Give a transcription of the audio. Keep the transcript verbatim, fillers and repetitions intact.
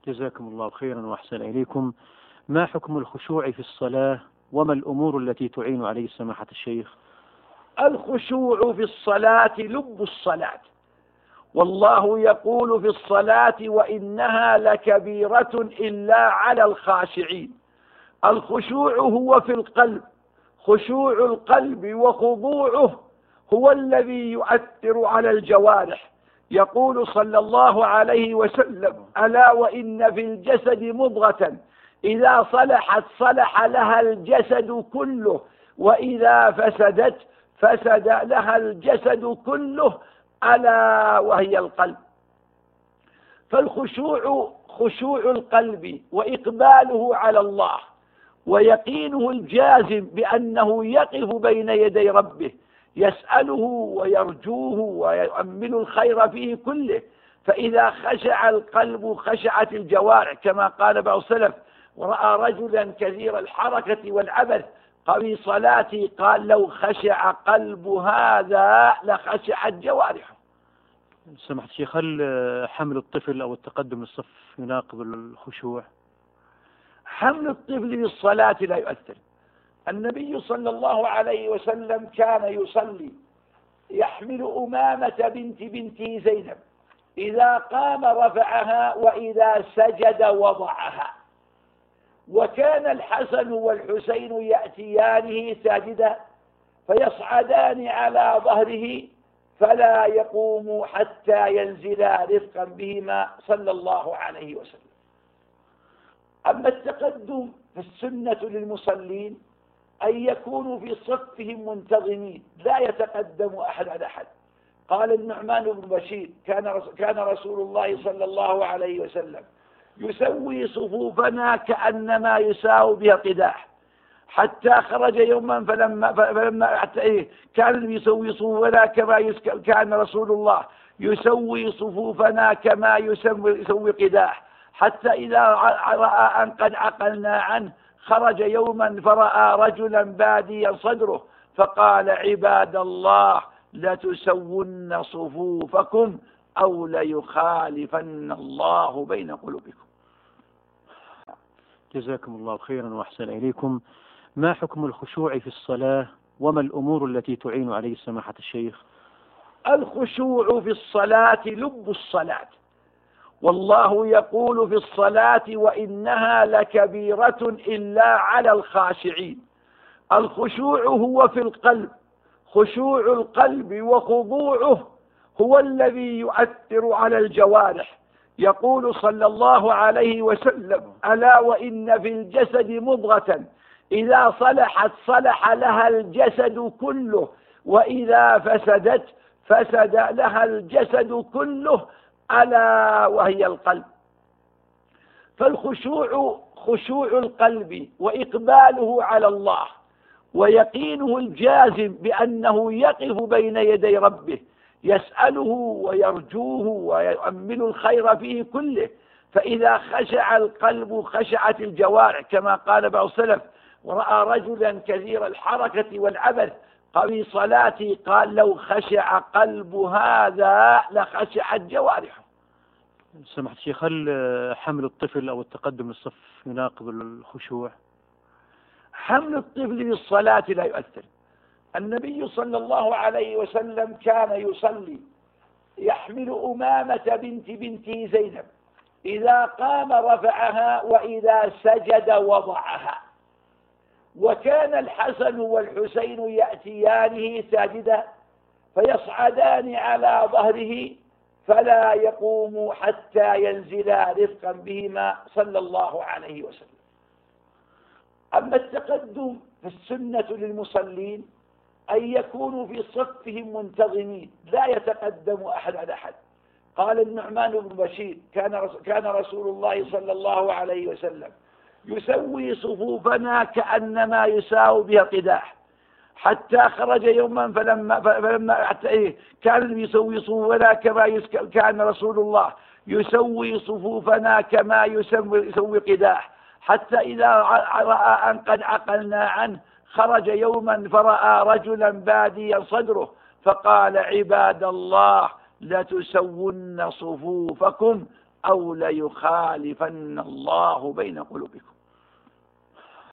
جزاكم الله خيرا وأحسن إليكم. ما حكم الخشوع في الصلاة وما الأمور التي تعين عليه سماحة الشيخ؟ الخشوع في الصلاة لب الصلاة، والله يقول في الصلاة وإنها لكبيرة إلا على الخاشعين. الخشوع هو في القلب، خشوع القلب وخضوعه هو الذي يؤثر على الجوارح. يقول صلى الله عليه وسلم: ألا وإن في الجسد مضغة إذا صلحت صلح لها الجسد كله وإذا فسدت فسد لها الجسد كله ألا وهي القلب. فالخشوع خشوع القلب وإقباله على الله ويقينه الجازم بأنه يقف بين يدي ربه يسأله ويرجوه ويؤمل الخير فيه كله. فإذا خشع القلب خشعت الجوارح، كما قال بعض السلف: ورأى رجلا كثير الحركة والعبث في صلاتي قال لو خشع قلب هذا لخشعت جوارحه. سمحت الشيخ، هل حمل الطفل أو التقدم للصف يناقض الخشوع؟ حمل الطفل للصلاة لا يؤثر. النبي صلى الله عليه وسلم كان يصلي يحمل أمامة بنت بنته زينب، إذا قام رفعها وإذا سجد وضعها. وكان الحسن والحسين يأتيانه ساجدا فيصعدان على ظهره فلا يقوم حتى ينزلا رفقا بهما صلى الله عليه وسلم. أما التقدم فالسنة للمصلين أن يكونوا في صفهم منتظمين لا يتقدم أحد على أحد. قال النعمان بن بشير: كان كان رسول الله صلى الله عليه وسلم يسوي صفوفنا كأنما يساوي بها قداح، حتى خرج يوما فلما فلما حتى إيه كان يسوي صفوفنا كما يسك كان رسول الله يسوي صفوفنا كما يسوي يسوي قداح، حتى إذا رأى أن قد عقلنا عنه خرج يوما فرأى رجلا باديا صدره فقال: عباد الله لتسون صفوفكم أو ليخالفن الله بين قلوبكم. جزاكم الله خيرا وأحسن إليكم. ما حكم الخشوع في الصلاة وما الأمور التي تعين عليه سماحة الشيخ؟ الخشوع في الصلاة لب الصلاة، والله يقول في الصلاة وإنها لكبيرة إلا على الخاشعين. الخشوع هو في القلب، خشوع القلب وخضوعه هو الذي يؤثر على الجوارح. يقول صلى الله عليه وسلم: ألا وإن في الجسد مضغة إذا صلحت صلح لها الجسد كله وإذا فسدت فسد لها الجسد كله ألا وهي القلب. فالخشوع خشوع القلب وإقباله على الله ويقينه الجازم بأنه يقف بين يدي ربه يسأله ويرجوه ويؤمل الخير فيه كله. فإذا خشع القلب خشعت الجوارح، كما قال بعض السلف: ورأى رجلا كثير الحركة والعبث في صلاتي قال لو خشع قلب هذا لخشعت جوارحه. سمحت الشيخ، هل حمل الطفل أو التقدم للصف يناقض الخشوع؟ حمل الطفل للصلاة لا يؤثر. النبي صلى الله عليه وسلم كان يصلي يحمل أمامة بنت بنته زينب، إذا قام رفعها وإذا سجد وضعها. وكان الحسن والحسين يأتيانه ساجدا فيصعدان على ظهره فلا يقوم حتى ينزلا رفقا بهما صلى الله عليه وسلم. أما التقدم فالسنة للمصلين أن يكونوا في صفهم منتظمين لا يتقدم أحد على أحد. قال النعمان بن بشير: كان كان رسول الله صلى الله عليه وسلم يسوي صفوفنا كأنما يساوي بها قداح، حتى خرج يوما فلما فلما حتى إيه كان يسوي صفوفنا كما يسك كان رسول الله يسوي صفوفنا كما يسوي يسوي قداح، حتى إذا رأى أن قد عقلنا عنه خرج يوما فرأى رجلا باديا صدره فقال: عباد الله لتسون صفوفكم أو ليخالفن الله بين قلوبكم.